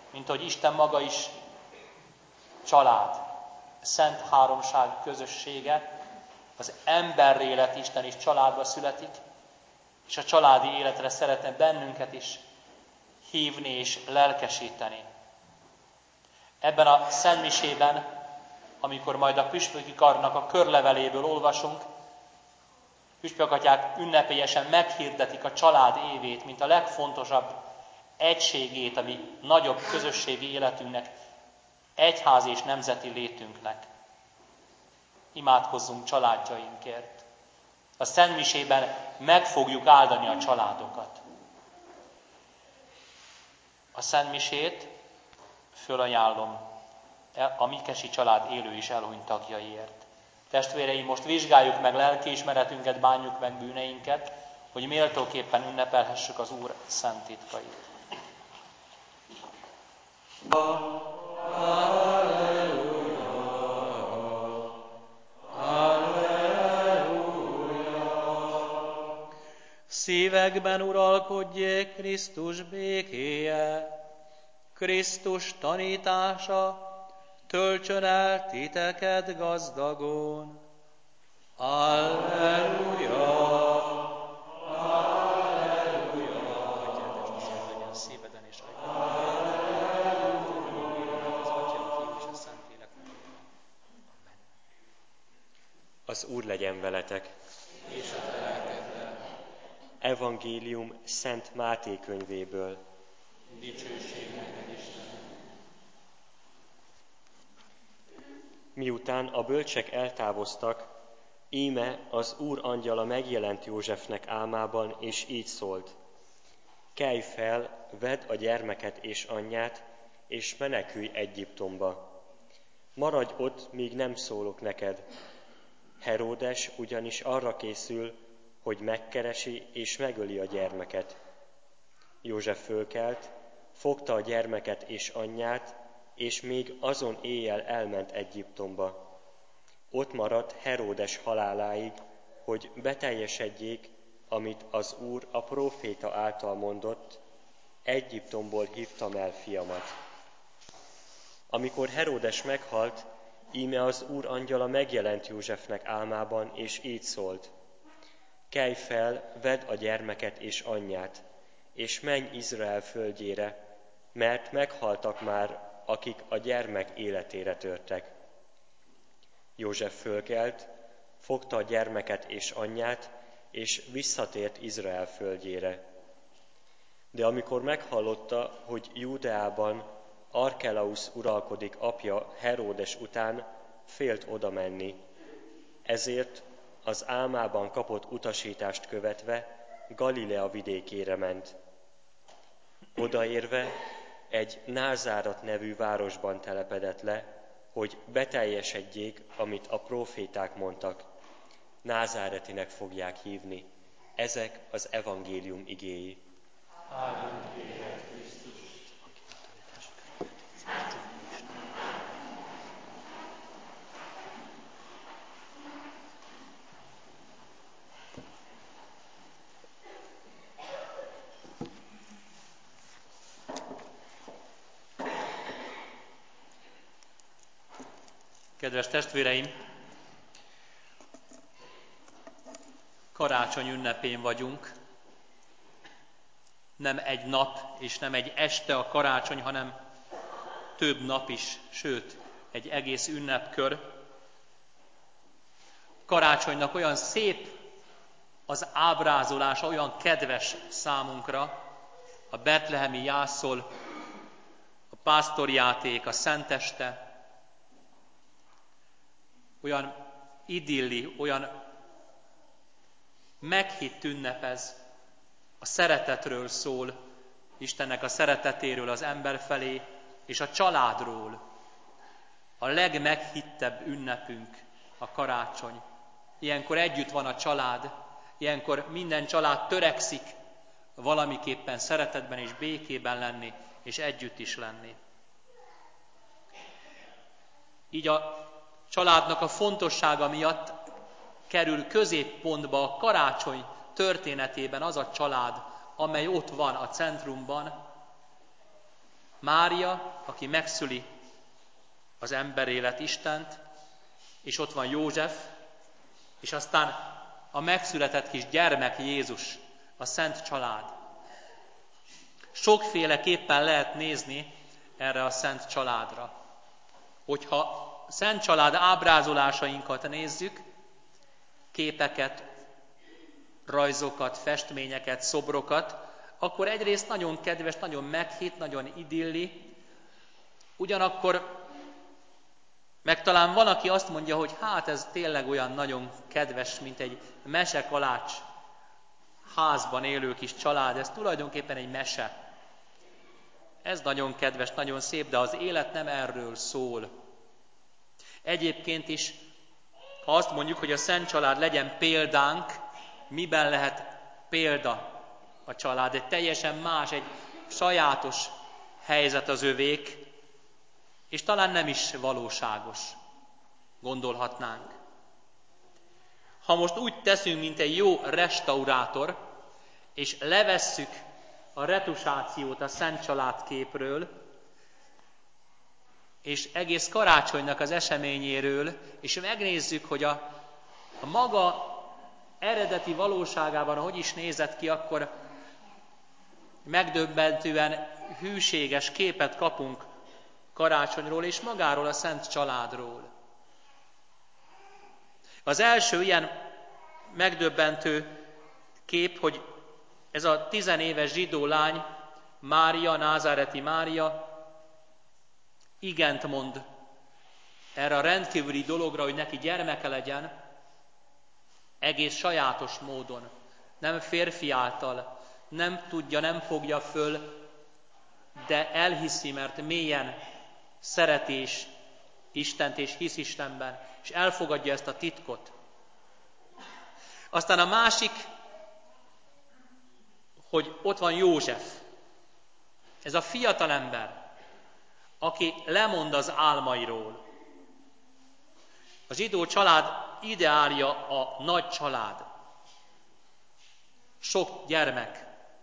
mint ahogy Isten maga is család, szent háromság közössége, az emberré lett Isten is családba születik, és a családi életre szeretne bennünket is hívni és lelkesíteni. Ebben a szentmisében, amikor majd a püspöki karnak a körleveléből olvasunk, püspökatyák ünnepélyesen meghirdetik a család évét, mint a legfontosabb egységét, ami nagyobb közösségi életünknek, egyházi és nemzeti létünknek. Imádkozzunk családjainkért. A szentmisében meg fogjuk áldani a családokat. A szentmisét fölajánlom a Mikesi család élő és elhunyt tagjaiért. Testvéreim, most vizsgáljuk meg lelkiismeretünket, bánjuk meg bűneinket, hogy méltóképpen ünnepelhessük az Úr szent titkait. Szívekben uralkodjék Krisztus békéje, Krisztus tanítása töltsön el titeket gazdagon. Alleluja! Alleluja! Adj az legyen szíveden és Alleluja! Az Atya, a Fiú és a Szentlélek. Az Úr legyen veletek! És a te lelkeddel. Evangélium Szent Máté könyvéből. Dicsőség neked, Isten! Miután a bölcsek eltávoztak, íme az Úr angyala megjelent Józsefnek álmában, és így szólt: kelj fel, vedd a gyermeket és anyját, és menekülj Egyiptomba. Maradj ott, míg nem szólok neked. Heródes ugyanis arra készül, hogy megkeresi és megöli a gyermeket. József fölkelt, fogta a gyermeket és anyját, és még azon éjjel elment Egyiptomba. Ott maradt Heródes haláláig, hogy beteljesedjék, amit az Úr a próféta által mondott: Egyiptomból hívtam el fiamat. Amikor Heródes meghalt, íme az Úr angyala megjelent Józsefnek álmában, és így szólt: kelj fel, vedd a gyermeket és anyját, és menj Izrael földjére, mert meghaltak már, akik a gyermek életére törtek. József fölkelt, fogta a gyermeket és anyját, és visszatért Izrael földjére. De amikor meghallotta, hogy Júdeában Arkelausz uralkodik apja Heródes után, félt oda menni. Ezért az álmában kapott utasítást követve Galilea vidékére ment. Odaérve egy Názárat nevű városban telepedett le, hogy beteljesedjék, amit a próféták mondtak: Názáretinek fogják hívni. Ezek az evangélium igéi. Áldott téged, Krisztus! Kedves testvéreim, karácsony ünnepén vagyunk. Nem egy nap és nem egy este a karácsony, hanem több nap is, sőt, egy egész ünnepkör. Karácsonynak olyan szép az ábrázolása, olyan kedves számunkra, a betlehemi jászol, a pásztorjáték, a szenteste, olyan idilli, olyan meghitt ünnep ez, a szeretetről szól, Istennek a szeretetéről az ember felé, és a családról. A legmeghittebb ünnepünk a karácsony. Ilyenkor együtt van a család, ilyenkor minden család törekszik valamiképpen szeretetben és békében lenni, és együtt is lenni. Így a családnak a fontossága miatt kerül középpontba a karácsony történetében az a család, amely ott van a centrumban, Mária, aki megszüli az emberélet Istent, és ott van József, és aztán a megszületett kis gyermek Jézus, a Szent Család. Sokféleképpen lehet nézni erre a Szent Családra. Hogyha a Szent Család ábrázolásainkat nézzük, képeket, rajzokat, festményeket, szobrokat, akkor egyrészt nagyon kedves, nagyon meghitt, nagyon idilli, ugyanakkor meg talán van, aki azt mondja, hogy hát ez tényleg olyan nagyon kedves, mint egy mesekalács házban élő kis család, ez tulajdonképpen egy mese. Ez nagyon kedves, nagyon szép, de az élet nem erről szól. Egyébként is, ha azt mondjuk, hogy a Szent Család legyen példánk, miben lehet példa a család? Egy teljesen más, egy sajátos helyzet az övék, és talán nem is valóságos, gondolhatnánk. Ha most úgy teszünk, mint egy jó restaurátor, és levesszük a retusációt a Szent Család képről, és egész karácsonynak az eseményéről, és megnézzük, hogy a maga eredeti valóságában hogy is nézett ki, akkor megdöbbentően hűséges képet kapunk karácsonyról és magáról a Szent Családról. Az első ilyen megdöbbentő kép, hogy ez a 10 éves zsidó lány, Mária, názáreti Mária, igent mond erre a rendkívüli dologra, hogy neki gyermeke legyen, egész sajátos módon, nem férfi által, nem tudja, nem fogja föl, de elhiszi, mert mélyen szereti Istent és hisz Istenben, és elfogadja ezt a titkot. Aztán a másik, hogy ott van József, ez a fiatal ember, aki lemond az álmairól. A zsidó család ideálja a nagy család. Sok gyermek.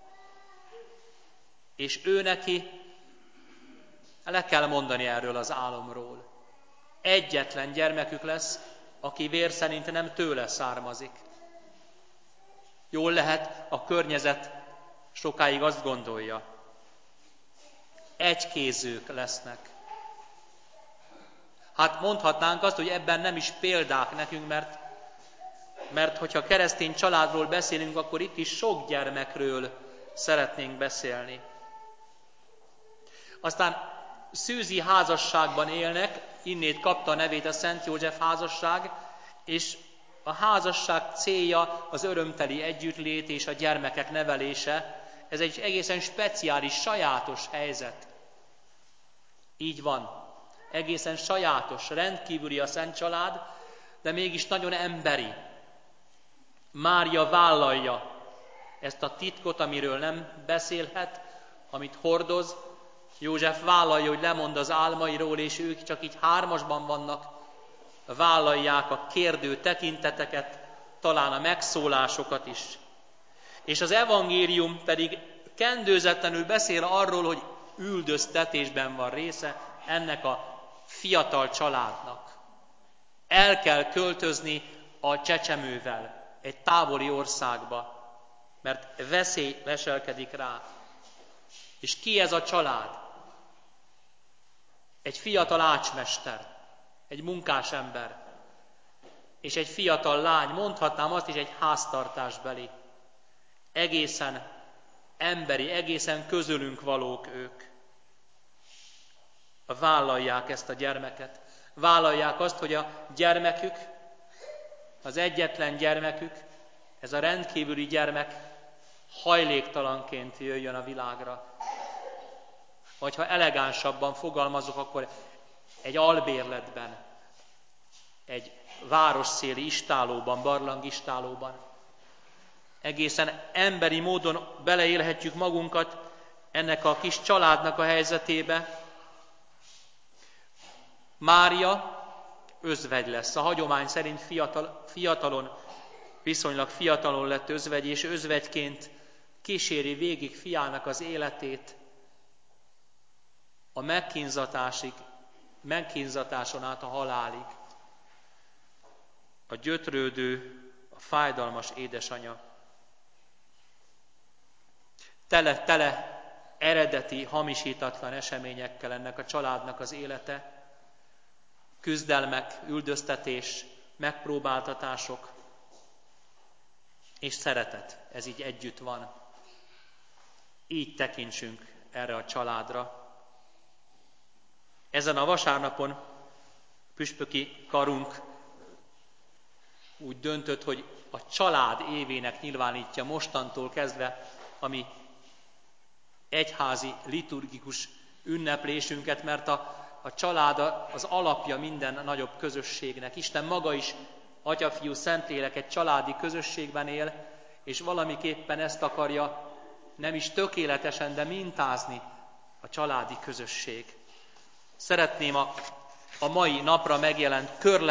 És ő neki le kell mondani erről az álomról. Egyetlen gyermekük lesz, aki vér szerint nem tőle származik. Jól lehet, a környezet sokáig azt gondolja. Egykézők lesznek. Hát mondhatnánk azt, hogy ebben nem is példák nekünk, mert hogyha keresztény családról beszélünk, akkor itt is sok gyermekről szeretnénk beszélni. Aztán szűzi házasságban élnek, innét kapta a nevét a Szent József házasság, és a házasság célja az örömteli együttlét és a gyermekek nevelése. Ez egy egészen speciális, sajátos helyzet. Így van. Egészen sajátos, rendkívüli a Szent Család, de mégis nagyon emberi. Mária vállalja ezt a titkot, amiről nem beszélhet, amit hordoz. József vállalja, hogy lemond az álmairól, és ők csak így hármasban vannak, vállalják a kérdő tekinteteket, talán a megszólásokat is. És az evangélium pedig kendőzetlenül beszél arról, hogy üldöztetésben van része ennek a fiatal családnak. El kell költözni a csecsemővel egy távoli országba, mert veszély leselkedik rá. És ki ez a család? Egy fiatal ácsmester, egy munkásember, és egy fiatal lány, mondhatnám azt is, egy háztartásbeli. Egészen emberi, egészen közülünk valók ők. Vállalják ezt a gyermeket. Vállalják azt, hogy a gyermekük, az egyetlen gyermekük, ez a rendkívüli gyermek hajléktalanként jöjjön a világra. Vagy ha elegánsabban fogalmazok, akkor egy albérletben, egy városszéli istálóban, barlangistálóban. Egészen emberi módon beleélhetjük magunkat ennek a kis családnak a helyzetébe. Mária özvegy lesz. A hagyomány szerint viszonylag fiatalon lett özvegy, és özvegyként kíséri végig fiának az életét. a megkínzatáson át a halálig, a gyötrődő, a fájdalmas édesanya. Tele eredeti, hamisítatlan eseményekkel ennek a családnak az élete, küzdelmek, üldöztetés, megpróbáltatások és szeretet. Ez így együtt van. Így tekintsünk erre a családra. Ezen a vasárnapon püspöki karunk úgy döntött, hogy a család évének nyilvánítja mostantól kezdve a mi egyházi liturgikus ünneplésünket, mert a család az alapja minden nagyobb közösségnek. Isten maga is, Atya, Fiú, Szentlélek egy családi közösségben él, és valamiképpen ezt akarja nem is tökéletesen, de mintázni a családi közösség. Szeretném a mai napra megjelent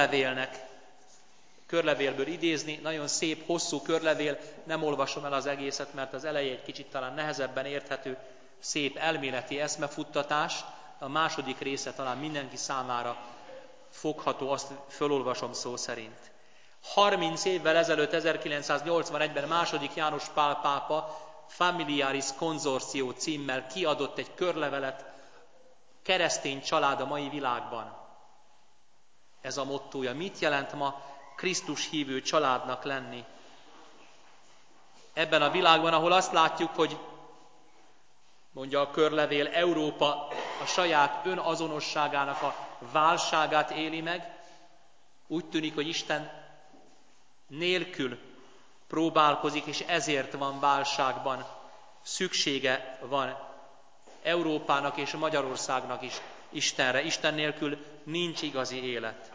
körlevélből idézni, nagyon szép, hosszú körlevél, nem olvasom el az egészet, mert az eleje egy kicsit talán nehezebben érthető, szép elméleti eszmefuttatás, a második része talán mindenki számára fogható, azt fölolvasom szó szerint. 30 évvel ezelőtt, 1981-ben második János Pál pápa Familiaris Consortio címmel kiadott egy körlevelet, keresztény család a mai világban. Ez a mottója. Mit jelent ma Krisztus hívő családnak lenni? Ebben a világban, ahol azt látjuk, hogy, mondja a körlevél, Európa a saját önazonosságának a válságát éli meg, úgy tűnik, hogy Isten nélkül próbálkozik, és ezért van válságban. Szüksége van Európának és Magyarországnak is Istenre. Isten nélkül nincs igazi élet.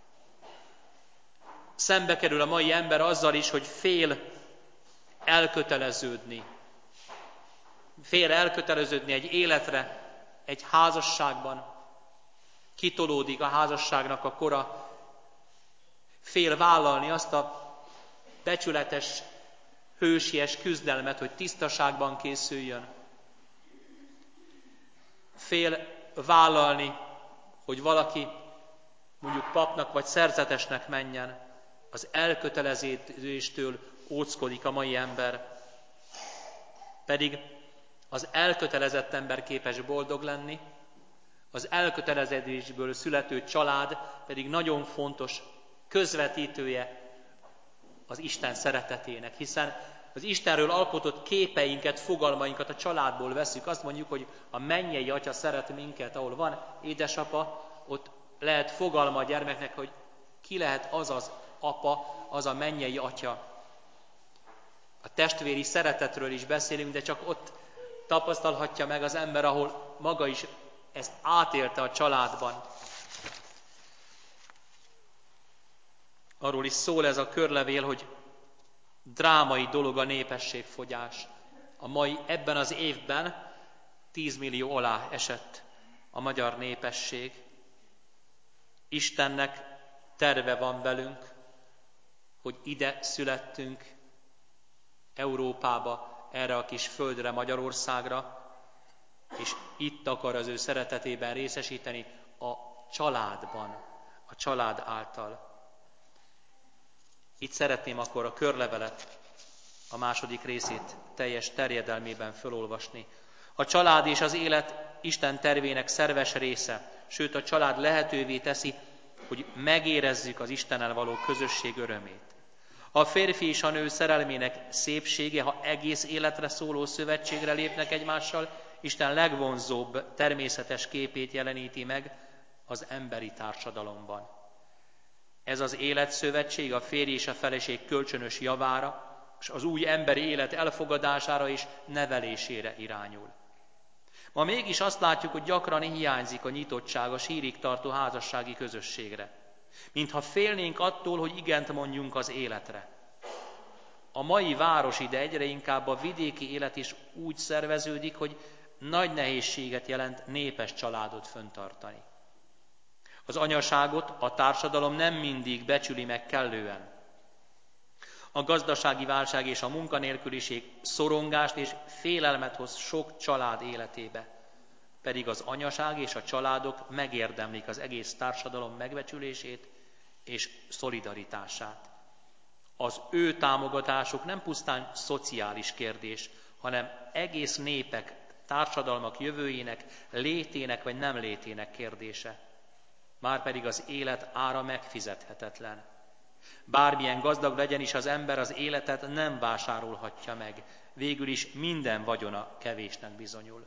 Szembe kerül a mai ember azzal is, hogy fél elköteleződni. Fél elköteleződni egy életre, egy házasságban. Kitolódik a házasságnak a kora. Fél vállalni azt a becsületes, hősies küzdelmet, hogy tisztaságban készüljön. Fél vállalni, hogy valaki mondjuk papnak vagy szerzetesnek menjen. Az elköteleződéstől óckodik a mai ember. Pedig az elkötelezett ember képes boldog lenni, az elköteleződésből születő család pedig nagyon fontos közvetítője az Isten szeretetének, hiszen az Istenről alkotott képeinket, fogalmainkat a családból veszük. Azt mondjuk, hogy a mennyei Atya szeret minket, ahol van édesapa, ott lehet fogalma a gyermeknek, hogy ki lehet az az apa, az a mennyei Atya. A testvéri szeretetről is beszélünk, de csak ott tapasztalhatja meg az ember, ahol maga is ezt átélte a családban. Arról is szól ez a körlevél, hogy drámai dolog a népességfogyás. Ebben az évben 10 millió alá esett a magyar népesség. Istennek terve van velünk, hogy ide születtünk, Európába, erre a kis földre, Magyarországra, és itt akar az ő szeretetében részesíteni a családban, a család által. Itt szeretném akkor a körlevelet, a második részét teljes terjedelmében fölolvasni. A család és az élet Isten tervének szerves része, sőt a család lehetővé teszi, hogy megérezzük az Istennel való közösség örömét. A férfi és a nő szerelmének szépsége, ha egész életre szóló szövetségre lépnek egymással, Isten legvonzóbb természetes képét jeleníti meg az emberi társadalomban. Ez az életszövetség a férj és a feleség kölcsönös javára, és az új emberi élet elfogadására és nevelésére irányul. Ma mégis azt látjuk, hogy gyakran hiányzik a nyitottság a sírig tartó házassági közösségre. Mintha félnénk attól, hogy igent mondjunk az életre. A mai városi, de egyre inkább a vidéki élet is úgy szerveződik, hogy nagy nehézséget jelent népes családot fenntartani. Az anyaságot a társadalom nem mindig becsüli meg kellően. A gazdasági válság és a munkanélküliség szorongást és félelmet hoz sok család életébe. pedig az anyaság és a családok megérdemlik az egész társadalom megbecsülését és szolidaritását. Az ő támogatásuk nem pusztán szociális kérdés, hanem egész népek, társadalmak jövőjének, létének vagy nem létének kérdése. Márpedig az élet ára megfizethetetlen. Bármilyen gazdag legyen is az ember, az életet nem vásárolhatja meg. Végül is minden vagyona kevésnek bizonyul.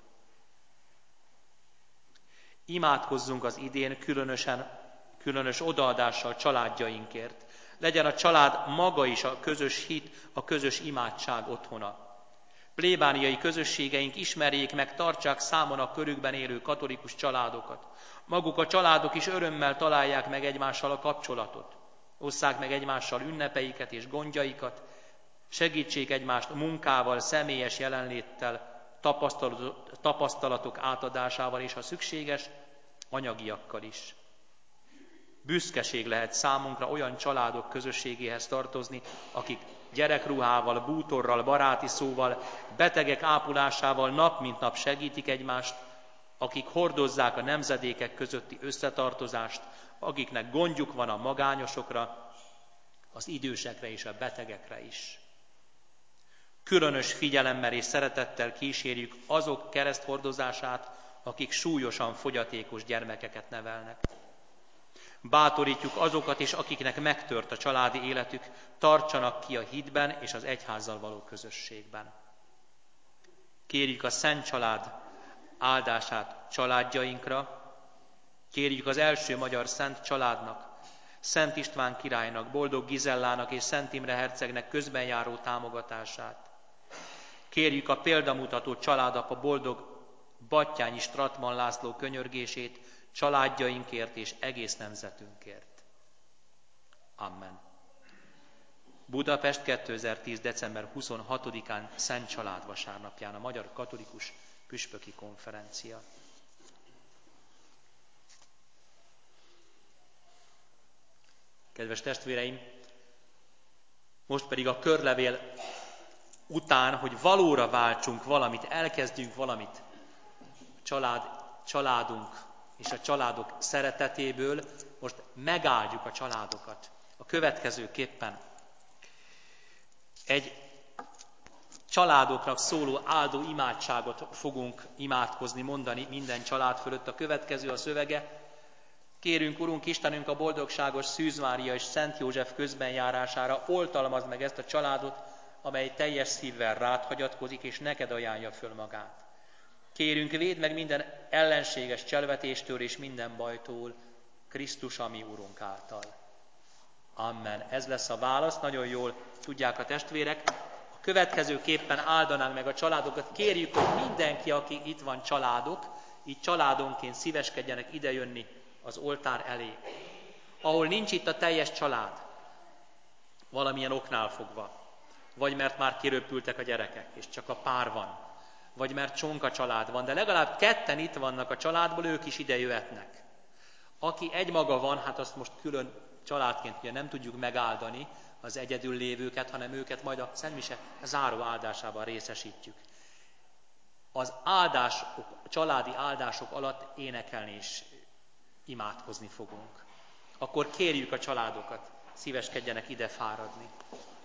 Imádkozzunk az idén különös odaadással családjainkért. Legyen a család maga is a közös hit, a közös imádság otthona. Plébániai közösségeink ismerjék meg, tartsák számon a körükben élő katolikus családokat. Maguk a családok is örömmel találják meg egymással a kapcsolatot. Osszák meg egymással ünnepeiket és gondjaikat, segítsék egymást munkával, személyes jelenléttel, tapasztalatok átadásával és, ha szükséges, anyagiakkal is. Büszkeség lehet számunkra olyan családok közösségéhez tartozni, akik gyerekruhával, bútorral, baráti szóval, betegek ápolásával nap mint nap segítik egymást, akik hordozzák a nemzedékek közötti összetartozást, akiknek gondjuk van a magányosokra, az idősekre és a betegekre is. Különös figyelemmel és szeretettel kísérjük azok kereszthordozását, akik súlyosan fogyatékos gyermekeket nevelnek. Bátorítjuk azokat is, akiknek megtört a családi életük, tartsanak ki a hitben és az egyházzal való közösségben. Kérjük a Szent Család áldását családjainkra, kérjük az első magyar szent családnak, Szent István királynak, Boldog Gizellának és Szent Imre hercegnek közbenjáró támogatását. Kérjük a példamutató családapa Boldog Battyányi Stratman László könyörgését családjainkért és egész nemzetünkért. Amen. Budapest 2010. december 26-án Szent Család vasárnapján a Magyar Katolikus Püspöki Konferencia. Kedves testvéreim, most pedig a körlevél után, hogy valóra váltsunk valamit, elkezdjünk valamit családunk és a családok szeretetéből, most megáldjuk a családokat. A következőképpen egy családoknak szóló áldó imádságot fogunk imádkozni, mondani minden család fölött. A következő a szövege. Kérünk, Urunk Istenünk, a boldogságos Szűz Mária és Szent József közbenjárására oltalmazd meg ezt a családot, amely teljes szívvel rád hagyatkozik, és neked ajánlja föl magát. Kérünk, védd meg minden ellenséges cselvetéstől és minden bajtól, Krisztus, a mi Urunk által. Amen. Ez lesz a válasz, nagyon jól tudják a testvérek. A következőképpen áldanánk meg a családokat. Kérjük, hogy mindenki, aki itt van családok, így családonként szíveskedjenek idejönni az oltár elé. Ahol nincs itt a teljes család, valamilyen oknál fogva, vagy mert már kiröpültek a gyerekek, és csak a pár van, vagy mert csonka család van, de legalább ketten itt vannak a családból, ők is ide jöhetnek. Aki egymaga van, hát azt most külön családként ugye nem tudjuk megáldani az egyedül lévőket, hanem őket majd a Szent Mise záró áldásában részesítjük. Az áldások, a családi áldások alatt énekelni és imádkozni fogunk. Akkor kérjük a családokat, szíveskedjenek ide fáradni.